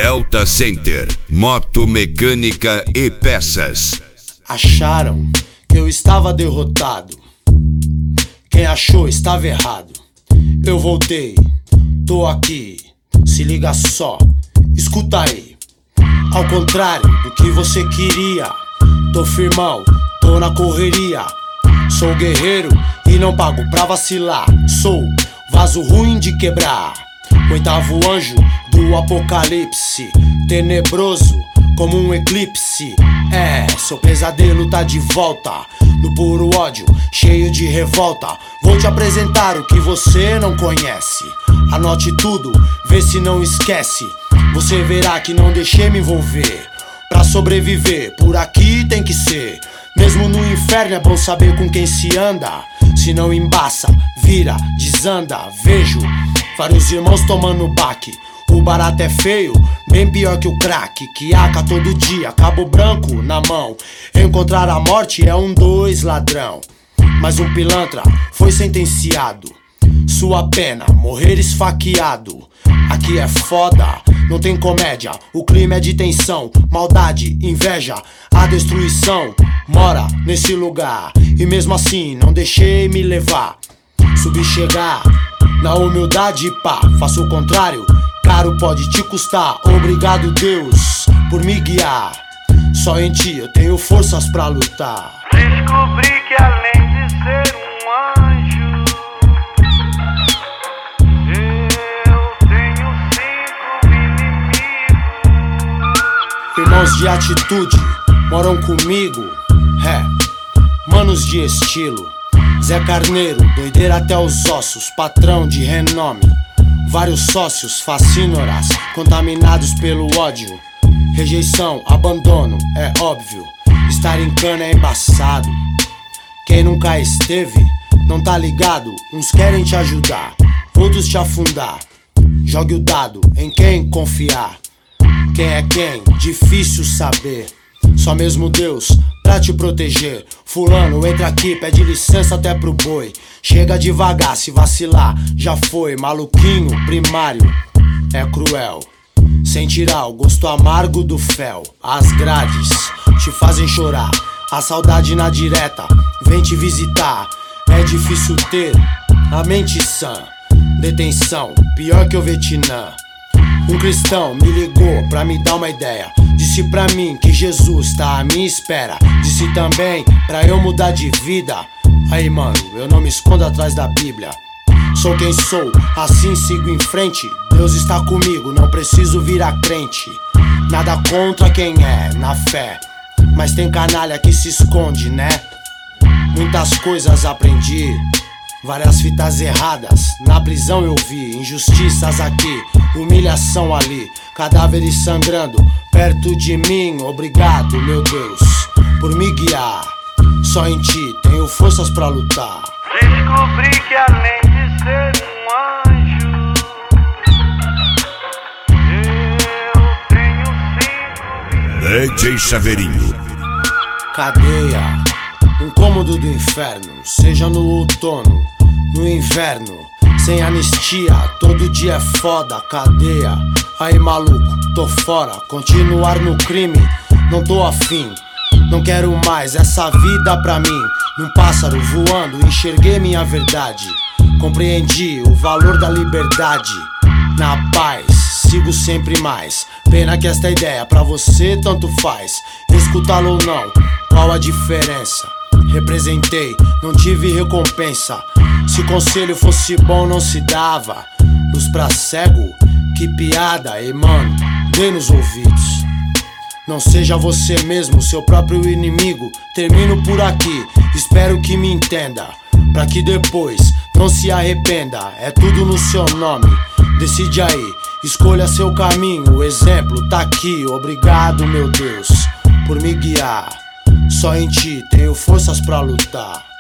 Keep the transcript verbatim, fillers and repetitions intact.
Delta Center, moto mecânica e peças. Acharam que eu estava derrotado. Quem achou estava errado. Eu voltei, tô aqui. Se liga só, escuta aí. Ao contrário do que você queria, tô firmão, tô na correria. Sou guerreiro e não pago pra vacilar. Sou vaso ruim de quebrar, oitavo anjo do apocalipse, tenebroso como um eclipse. É, seu pesadelo tá de volta, no puro ódio, cheio de revolta. Vou te apresentar o que você não conhece. Anote tudo, vê se não esquece. Você verá que não deixei me envolver. Pra sobreviver, por aqui tem que ser. Mesmo no inferno é bom saber com quem se anda. Se não embaça, vira, desanda. Vejo vários irmãos tomando baque. O barato é feio, bem pior que o crack. Que aca todo dia, cabo branco na mão. Encontrar a morte é um dois ladrão. Mas um pilantra foi sentenciado. Sua pena, morrer esfaqueado. Aqui é foda, não tem comédia. O clima é de tensão, maldade, inveja. A destruição mora nesse lugar. E mesmo assim não deixei me levar. Subi chegar na humildade, pá. Faço o contrário, caro pode te custar. Obrigado Deus por me guiar. Só em ti eu tenho forças pra lutar. Descobri que além de ser um anjo, eu tenho cinco inimigos. Irmãos de atitude moram comigo, é, manos de estilo. Zé Carneiro, doideira até os ossos, patrão de renome. Vários sócios fascínoras, contaminados pelo ódio. Rejeição, abandono, é óbvio. Estar em cana é embaçado. Quem nunca esteve, não tá ligado. Uns querem te ajudar, outros te afundar. Jogue o dado em quem confiar. Quem é quem, difícil saber. Só mesmo Deus pra te proteger. Fulano, entra aqui, pede licença até pro boi. Chega devagar, se vacilar, já foi. Maluquinho, primário, é cruel. Sem tirar o gosto amargo do fel. As grades te fazem chorar. A saudade na direta vem te visitar. É difícil ter a mente sã. Detenção, pior que o Vietnã. Um cristão me ligou pra me dar uma ideia. Disse pra mim que Jesus tá à minha espera. Disse também pra eu mudar de vida. Aí mano, eu não me escondo atrás da Bíblia. Sou quem sou, assim sigo em frente. Deus está comigo, não preciso virar crente. Nada contra quem é, na fé. Mas tem canalha que se esconde, né? Muitas coisas aprendi, várias fitas erradas na prisão eu vi. Injustiças aqui, humilhação ali. Cadáveres sangrando perto de mim. Obrigado, meu Deus, por me guiar. Só em ti tenho forças pra lutar. Descobri que além de ser um anjo, eu tenho cinco. D J Chaveirinho. Cadeia, um cômodo do inferno. Seja no outono, no inverno. Sem anistia, todo dia é foda. Cadeia, aí maluco, tô fora. Continuar no crime, não tô afim. Não quero mais essa vida pra mim. Num pássaro voando, enxerguei minha verdade. Compreendi o valor da liberdade. Na paz, sigo sempre mais. Pena que esta ideia pra você tanto faz. Escutá-lo ou não, qual a diferença? Representei, não tive recompensa. Se conselho fosse bom não se dava. Luz pra cego, que piada. E mano, dê nos ouvidos. Não seja você mesmo, seu próprio inimigo. Termino por aqui, espero que me entenda. Pra que depois não se arrependa. É tudo no seu nome, decide aí. Escolha seu caminho, o exemplo tá aqui. Obrigado, meu Deus, por me guiar. Só em ti tenho forças pra lutar.